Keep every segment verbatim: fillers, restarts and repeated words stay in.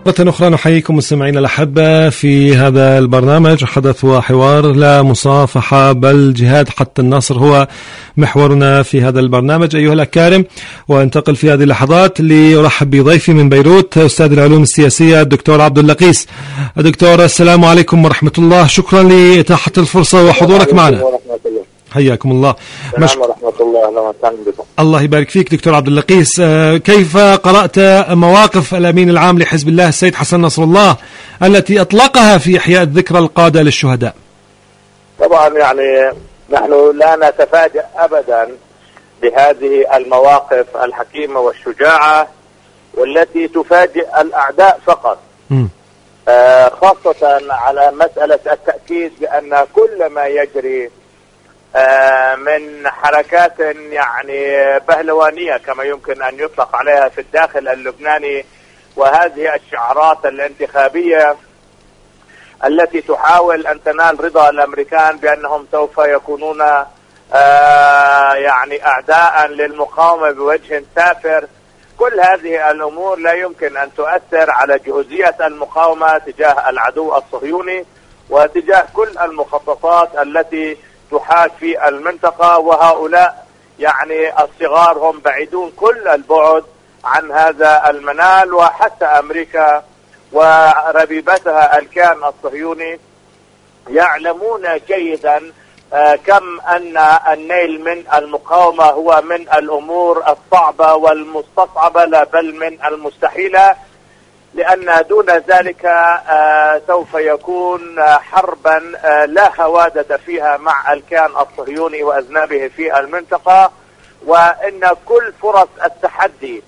مرة أخرى نحييكم مستمعينا الأحبة في هذا البرنامج حدث وحوار، لا مصافحة بل جهاد حتى النصر هو محورنا في هذا البرنامج أيها الأكارم. وانتقل في هذه اللحظات لأرحب بضيفي من بيروت أستاذ العلوم السياسية الدكتور عبد اللقيس. دكتور السلام عليكم ورحمة الله، شكرا لإتاحة الفرصة وحضورك معنا. حياكم الله. السلام ورحمة الله. أهلا وسهلا بكم. الله يبارك فيك دكتور عبد اللقيس. كيف قرأت مواقف الأمين العام لحزب الله السيد حسن نصر الله التي أطلقها في إحياء الذكرى القادة للشهداء؟ طبعا يعني نحن لا نتفاجأ أبدا بهذه المواقف الحكيمة والشجاعة والتي تفاجئ الأعداء فقط، آه خاصة على مسألة التأكيد بأن كل ما يجري آه من حركات يعني بهلوانية كما يمكن أن يطلق عليها في الداخل اللبناني، وهذه الشعارات الانتخابية التي تحاول أن تنال رضا الأمريكان بأنهم سوف يكونون آه يعني أعداء للمقاومة بوجه سافر، كل هذه الأمور لا يمكن أن تؤثر على جهوزية المقاومة تجاه العدو الصهيوني وتجاه كل المخططات التي تحاك في المنطقة. وهؤلاء يعني الصغار هم بعيدون كل البعد عن هذا المنال، وحتى أمريكا وربيبتها الكيان الصهيوني يعلمون جيدا كم أن النيل من المقاومة هو من الأمور الصعبة والمستصعبة لا بل من المستحيلة، لأن دون ذلك سوف يكون حربا لا هوادة فيها مع الكيان الصهيوني وأذنابه في المنطقة، وإن كل فرص التحدي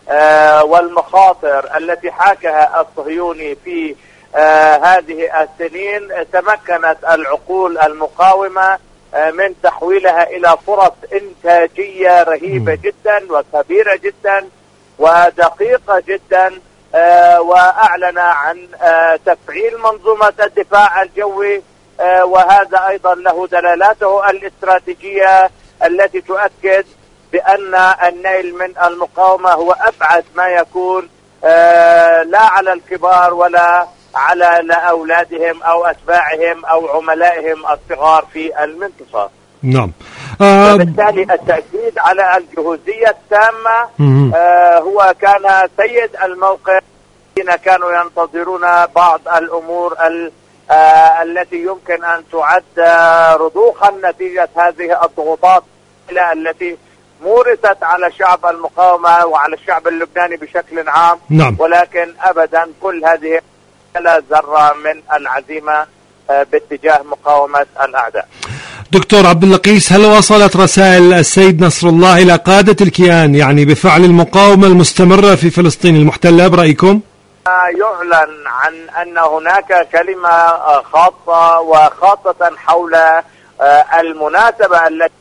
والمخاطر التي حاكها الصهيوني في هذه السنين تمكنت العقول المقاومة من تحويلها إلى فرص إنتاجية رهيبة جدا وكبيرة جدا ودقيقة جدا، وأعلن عن تفعيل منظومة الدفاع الجوي، وهذا أيضا له دلالاته الاستراتيجية التي تؤكد بأن النيل من المقاومة هو أبعد ما يكون لا على الكبار ولا على أولادهم أو أتباعهم أو عملائهم الصغار في المنطقة. نعم. وبالتالي التأكيد على الجهوزية التامة آه هو كان سيد الموقف الذين كانوا ينتظرون بعض الأمور آه التي يمكن أن تعد رضوخا نتيجة هذه الضغوطات التي مورست على شعب المقاومة وعلى الشعب اللبناني بشكل عام. نعم. ولكن أبدا كل هذه لا ذرة من العزيمة آه باتجاه مقاومة الأعداء. دكتور عبد اللقيس، هل وصلت رسائل السيد نصر الله إلى قادة الكيان يعني بفعل المقاومة المستمرة في فلسطين المحتلة برأيكم؟ يعلن عن أن هناك كلمة خاصة وخاصة حول المناسبة التي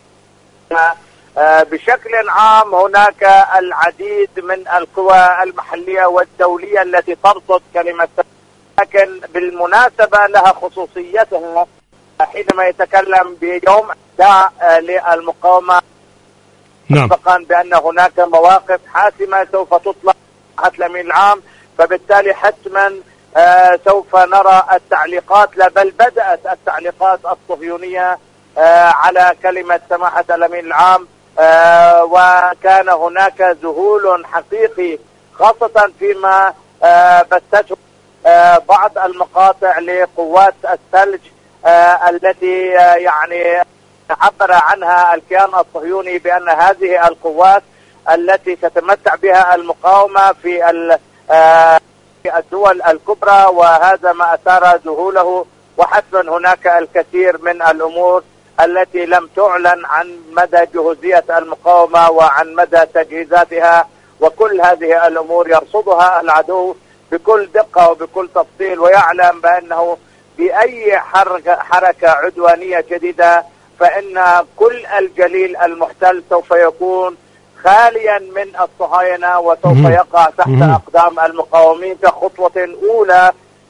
بشكل عام هناك العديد من القوى المحلية والدولية التي ترصد كلمة، لكن بالمناسبة لها خصوصيتها حينما يتكلم بيوم داع للمقاومة. نعم. مسبقا بأن هناك مواقف حاسمة سوف تطلق تحت الأمين العام، فبالتالي حتما آه سوف نرى التعليقات لا بل بدأت التعليقات الصهيونية آه على كلمة سماحة الأمين العام، آه وكان هناك ذهول حقيقي خاصة فيما آه بثته آه بعض المقاطع لقوات الثلج آه التي آه يعني عبر عنها الكيان الصهيوني بأن هذه القوات التي تتمتع بها المقاومة في الدول الكبرى، وهذا ما أثار ذهوله. وحتما هناك الكثير من الأمور التي لم تعلن عن مدى جهوزية المقاومة وعن مدى تجهيزاتها، وكل هذه الأمور يرصدها العدو بكل دقة وبكل تفصيل، ويعلم بأنه بأي حركة عدوانية جديدة فإن كل الجليل المحتل سوف يكون خاليا من الصهاينة وسوف يقع تحت أقدام المقاومين كخطوة أولى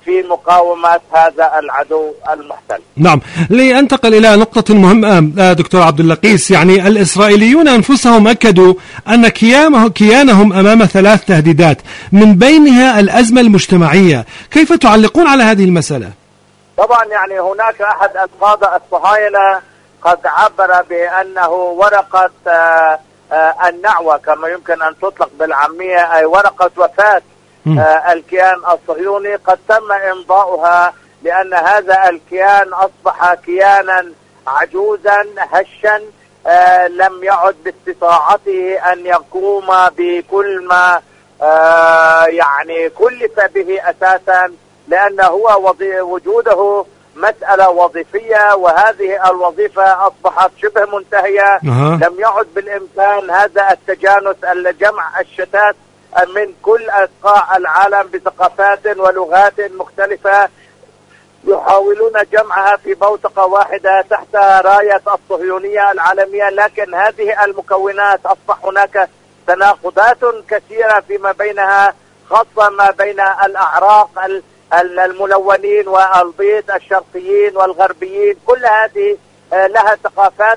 في مقاومة هذا العدو المحتل. نعم، لأنتقل إلى نقطة مهمة دكتور عبد اللقيس. يعني الإسرائيليون أنفسهم أكدوا أن كيانهم أمام ثلاث تهديدات من بينها الأزمة المجتمعية، كيف تعلقون على هذه المسألة؟ طبعا يعني هناك أحد القادة الصهاينة قد عبر بأنه ورقة آآ آآ النعوة كما يمكن أن تطلق بالعامية، أي ورقة وفاة الكيان الصهيوني، قد تم إمضاؤها لأن هذا الكيان أصبح كيانا عجوزا هشا لم يعد باستطاعته أن يقوم بكل ما يعني كلف به أساسا، لأن هو وجوده مسألة وظيفية، وهذه الوظيفة أصبحت شبه منتهية. أه. لم يعد بالإمكان هذا التجانس الجمع الشتات من كل أنحاء العالم بثقافات ولغات مختلفة، يحاولون جمعها في بوتقة واحدة تحت راية الصهيونية العالمية، لكن هذه المكونات أصبح هناك تناقضات كثيرة فيما بينها، خاصة ما بين الأعراق الملونين والبيض، الشرقيين والغربيين، كل هذه لها ثقافات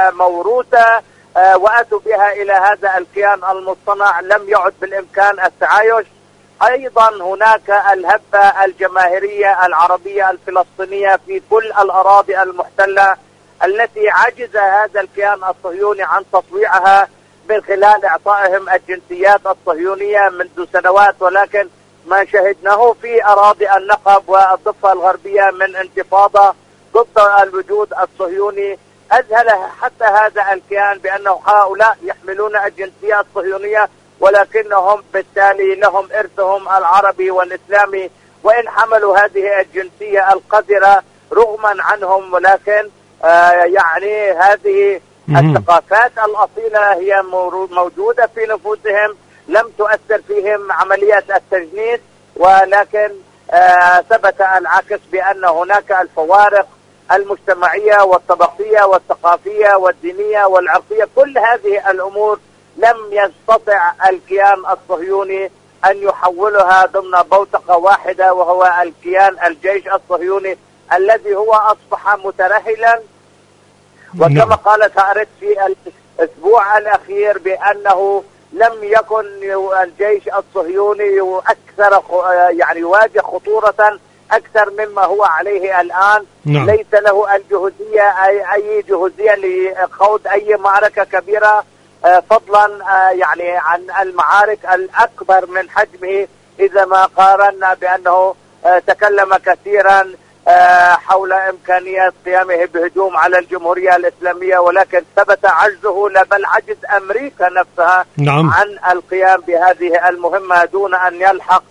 موروثة وأتوا بها إلى هذا الكيان المصطنع، لم يعد بالإمكان التعايش. أيضا هناك الهبة الجماهيرية العربية الفلسطينية في كل الأراضي المحتلة التي عجز هذا الكيان الصهيوني عن تطويعها من خلال إعطائهم الجنسيات الصهيونية منذ سنوات، ولكن ما شهدناه في أراضي النقب والضفة الغربية من انتفاضة ضد الوجود الصهيوني أذهل حتى هذا الكيان بأنه هؤلاء يحملون الجنسية الصهيونية، ولكنهم بالتالي لهم إرثهم العربي والإسلامي، وإن حملوا هذه الجنسية القذرة رغما عنهم، ولكن آه يعني هذه الثقافات الأصيلة هي موجودة في نفوسهم، لم تؤثر فيهم عملية التجنيد، ولكن آه ثبت العكس بأن هناك الفوارق المجتمعية والطبقية والثقافية والدينية والعرقية، كل هذه الأمور لم يستطع الكيان الصهيوني أن يحولها ضمن بوتقة واحدة، وهو الكيان الجيش الصهيوني الذي هو أصبح مترهلا. وكما قالت هارت في الأسبوع الأخير بأنه لم يكن الجيش الصهيوني أكثر يعني يواجه خطورة أكثر مما هو عليه الآن. نعم. ليس له الجهوزية أي, أي جهوزية لخوض أي معركة كبيرة فضلا يعني عن المعارك الأكبر من حجمه، إذا ما قارنا بأنه تكلم كثيرا حول إمكانية قيامه بهجوم على الجمهورية الإسلامية، ولكن ثبت عجزه بل عجز أمريكا نفسها. نعم. عن القيام بهذه المهمة دون أن يلحق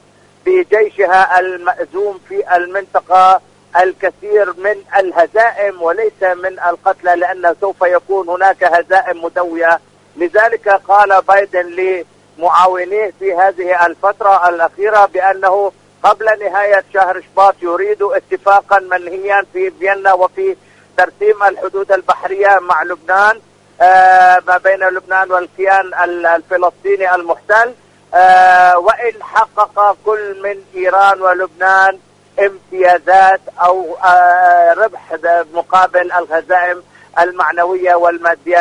بجيشها المأزوم في المنطقة الكثير من الهزائم وليس من القتلى، لأنه سوف يكون هناك هزائم مدوية. لذلك قال بايدن لمعاونيه في هذه الفترة الأخيرة بأنه قبل نهاية شهر شباط يريد اتفاقا منهيا في فيينا وفي ترسيم الحدود البحرية مع لبنان، آه ما بين لبنان والكيان الفلسطيني المحتل، آه وإن حقق كل من إيران ولبنان امتيازات أو آه ربح مقابل الهزائم المعنوية والمادية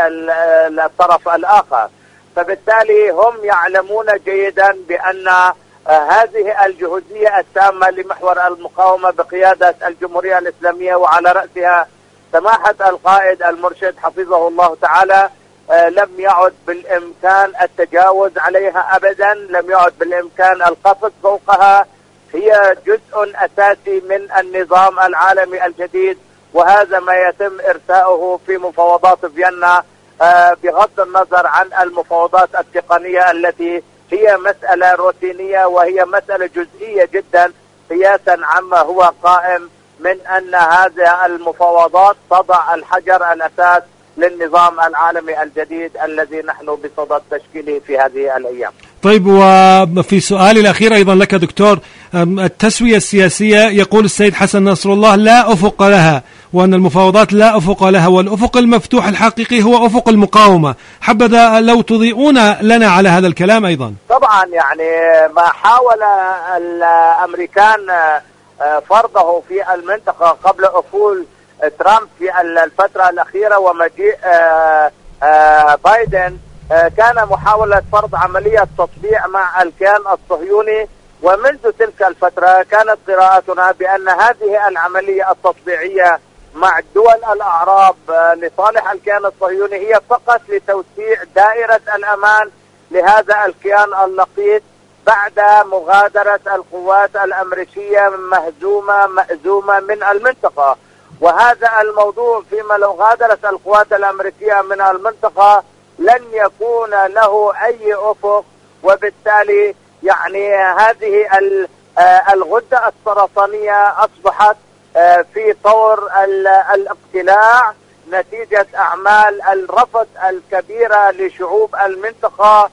للطرف الآخر. فبالتالي هم يعلمون جيدا بأن آه هذه الجهوزية التامة لمحور المقاومة بقيادة الجمهورية الإسلامية وعلى رأسها سماحة القائد المرشد حفظه الله تعالى آه لم يعد بالإمكان التجاوز عليها أبدا، لم يعد بالإمكان القفز فوقها، هي جزء أساسي من النظام العالمي الجديد، وهذا ما يتم إرساؤه في مفاوضات فيينا آه بغض النظر عن المفاوضات التقنية التي هي مسألة روتينية وهي مسألة جزئية جدا قياسا عما هو قائم من أن هذه المفاوضات تضع الحجر الأساس للنظام العالمي الجديد الذي نحن بصدد تشكيله في هذه الأيام. طيب، وفي سؤالي الأخير أيضا لك دكتور، التسوية السياسية يقول السيد حسن نصر الله لا أفق لها، وأن المفاوضات لا أفق لها، والأفق المفتوح الحقيقي هو أفق المقاومة. حبذا لو تضيئون لنا على هذا الكلام أيضا. طبعا يعني ما حاول الأمريكان فرضه في المنطقة قبل أفول ترامب في الفترة الأخيرة ومجيء بايدن كان محاولة فرض عملية تطبيع مع الكيان الصهيوني، ومنذ تلك الفترة كانت قراءتنا بأن هذه العملية التطبيعية مع دول الأعراب لصالح الكيان الصهيوني هي فقط لتوسيع دائرة الأمان لهذا الكيان اللقيط بعد مغادرة القوات الأمريكية مهزومة مأزومة من المنطقة. وهذا الموضوع فيما لو غادرت القوات الأمريكية من المنطقة لن يكون له أي أفق، وبالتالي يعني هذه الغدة السرطانية أصبحت في طور الاقتلاع نتيجة أعمال الرفض الكبيرة لشعوب المنطقة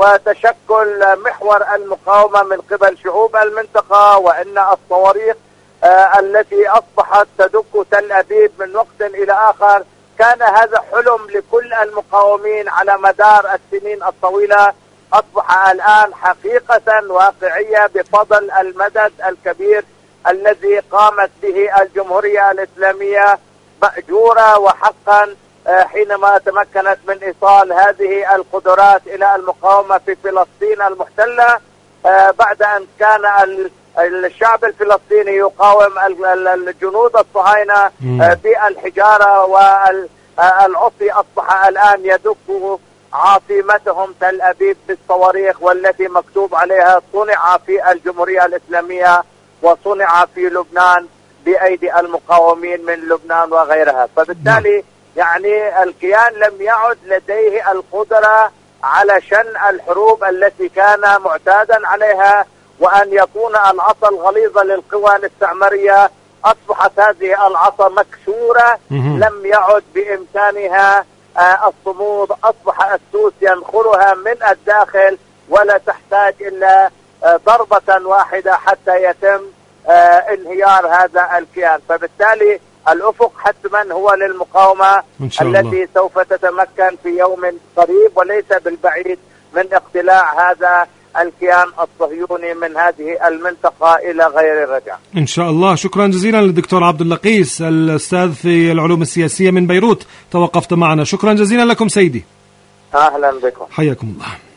وتشكل محور المقاومة من قبل شعوب المنطقة، وإن الصواريخ التي أصبحت تدك تل أبيب من وقت إلى آخر كان هذا حلم لكل المقاومين على مدار السنين الطويلة، أصبح الآن حقيقة واقعية بفضل المدد الكبير الذي قامت به الجمهورية الإسلامية مأجورة وحقا حينما تمكنت من إيصال هذه القدرات إلى المقاومة في فلسطين المحتلة بعد أن كان الشعب الفلسطيني يقاوم الجنود الصهاينة بالحجارة والعصي. أصبح الآن يدق عاصمتهم تل أبيب بالصواريخ والتي مكتوب عليها صنع في الجمهورية الإسلامية وصنع في لبنان بأيدي المقاومين من لبنان وغيرها. فبالتالي يعني الكيان لم يعد لديه القدرة على شن الحروب التي كان معتادا عليها، وأن يكون العصا الغليظة للقوى الاستعمارية أصبحت هذه العصا مكسورة لم يعد بإمكانها الصمود، أصبح السوس ينخرها من الداخل ولا تحتاج إلا ضربة واحدة حتى يتم انهيار هذا الكيان. فبالتالي الأفق حتما هو للمقاومة التي الله. سوف تتمكن في يوم قريب وليس بالبعيد من اقتلاع هذا الكيان الصهيوني من هذه المنطقة إلى غير الرجعة إن شاء الله. شكرا جزيلا للدكتور عبد اللقيس الأستاذ في العلوم السياسية من بيروت، توقفت معنا. شكرا جزيلا لكم سيدي. أهلا بكم. حياكم الله.